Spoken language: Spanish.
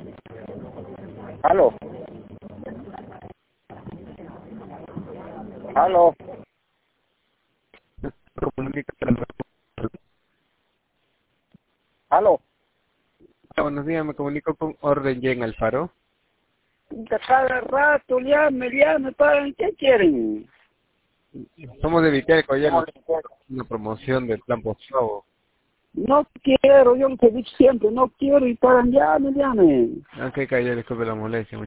Aló. Aló. Aló. Buenos días, me comunico con Orden Y en Alfaro. De cada rato llame, pagan, ¿qué quieren? Somos de Viterco, ayer nos una promoción del plan postpago. No quiero, yo lo que digo siempre, no quiero y pagan, llame. Ok, Calle, disculpe la molestia.